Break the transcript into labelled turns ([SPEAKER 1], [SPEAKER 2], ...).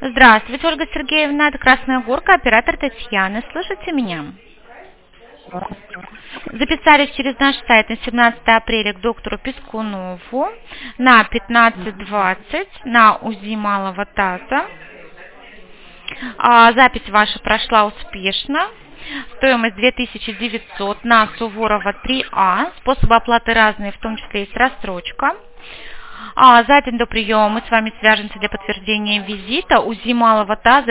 [SPEAKER 1] Здравствуйте, Ольга Сергеевна, это Красная Горка, оператор Татьяна. Слышите меня? Записались через наш сайт на 17 апреля к доктору Пискунову на 15:20 на УЗИ малого таза. Запись ваша прошла успешно. Стоимость 2900 на Суворова 3А. Способы оплаты разные, в том числе есть рассрочка. За день до приема мы с вами свяжемся для подтверждения визита. УЗИ малого таза